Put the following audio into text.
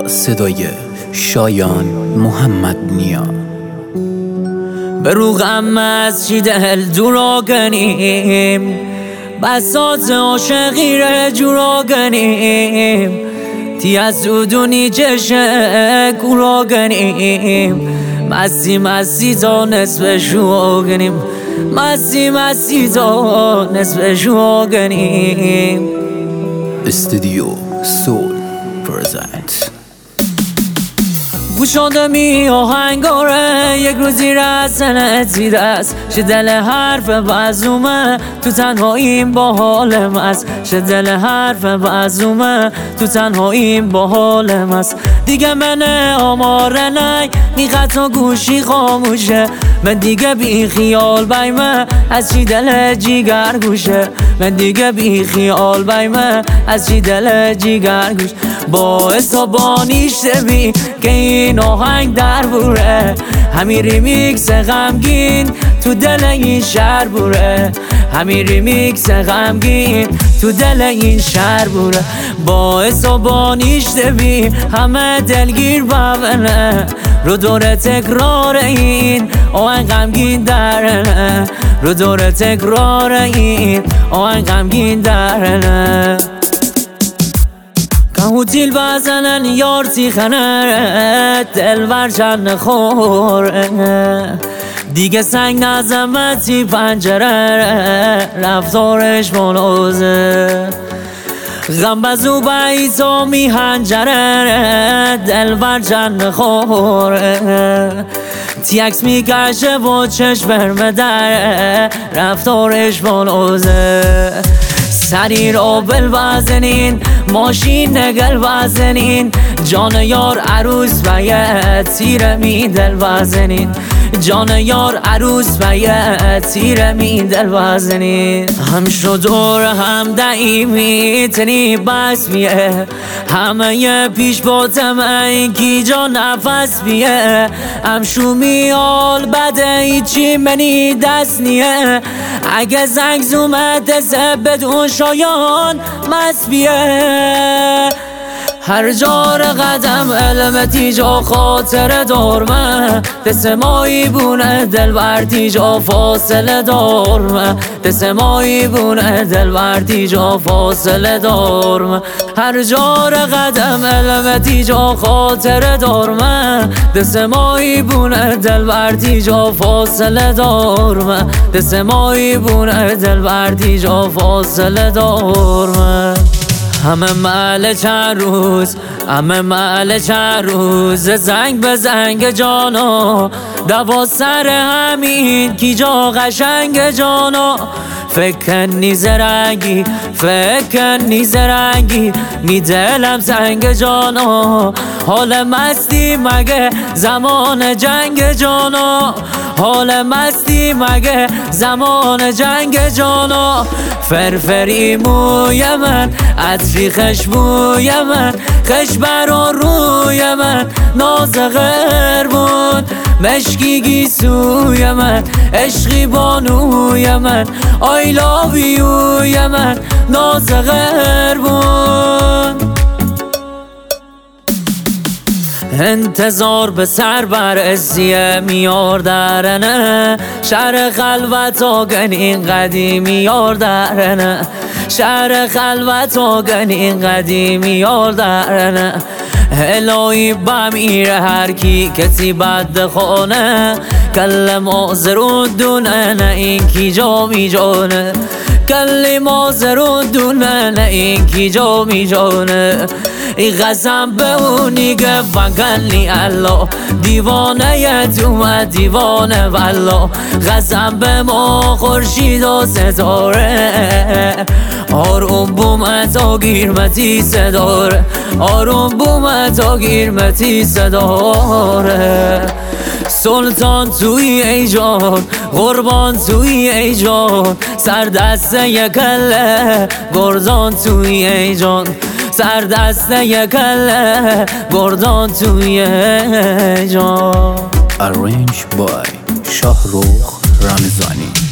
با صدای شایان محمد نیا. به روغم از چی دل دورا گنیم، بساط عاشقی ره جورا گنیم، تی از دودونی چشه کورا گنیم، مستی مستی تا نصف شو گنیم، مستی مستی تا نصف شو گنیم. استودیو سول پرزنت. گوش آدمی آهنگاره یک روزی رسنه تیده است، شه دل حرف بازومه تو تنهاییم با حالم است، شه دل حرف بازومه تو تنهاییم با حالم است. دیگه من آماره نی میخط و گوشی خاموشه، من دیگه بی خیال بیمه از چی دل جیگر گوشه، من دیگه بی خیال بیمه از چی دل جیگر گوش. با حسابانیش بی که این آهنگ در بوره، همین ریمیکس غمگین تو دل این شهر بوره، همین ریمیکس غمگین تو دل این شهر بوره. با حسابانیش بی همه دلگیر ببنه، رو دور تکرار این آهنگ غمگین درنه، رو دور تکرار این آهنگ غمگین درنه. کهوتیل بزنن یار تیخنه، دل ورچن خوره، دیگه سنگ نزمتی پنجره، رفتارش ملوزه، غم بزو بیتا میهنجره، دل ورچن خوره، تی عکس میکشه و چشم برمدره، رفتارش ملوزه. سری را بل بزنین، ماشین نگل بزنین، جان یار عروس باید تیر می دل بزنین، جان یار عروس باید تیر می دل بزنین. هم شدور هم دعیمی تنی بس بیه، همه ی پیش باتم اینکی جا نفس بیه، هم شومی آل بده ایچی منی دست نیه، اگه زنگ زومه دست بدون شایان مست بیه. هر جار قدم علمتی جا خاطر دارمه، دست مایی بونه دل بردی جا فاصله دارمه، دست مایی بونه دل بردی جا فاصله دارمه. هر جار قدم علمتی جا خاطر دارمه، دست مایی بونه دل بردی جا فاصله دارمه، دست مایی بونه دل بردی جا فاصله دارمه. همه محل چند روز، همه محل چند روز، زنگ به زنگ جانا، دوا سر همین کی جا قشنگ جانا. فکر نیز رنگی، فکر نیز رنگی، می دلم سنگ جانا، حال مستی مگه زمان جنگ جانا، حال مستی مگه زمان جنگ جانا. فرفری موی من، عطری خشبوی من، خش برا روی من، ناز غربون مشکی گیسوی من، عشقی بانوی من، I love you یا من، ناز غربون. انتظار به سر برسیه میار درنه، شهر خلوت آگنین قدیمی یار درنه، شهر خلوت آگنین قدیمی یار درنه. الهی بمیره هر کی کسی بد خونه، کل مازرون دونه نه این کی جا می جانه، کل مازرون دونه نه این کی جا می جانه. ای قسم به اونی که فقلی الله، دیوانه ی تو دیوانه والله، قسم به ما خورشید و ستاره، آروم بوم تا گیرمتی صداره، آروم بوم تا گیرمتی صداره. سلطان توی ای جان، قربان توی ای جان، سر دست یکله گردان توی ای جان، سر دست یکله گردان توی ای جان. Arranged by شاهرخ رمضانی.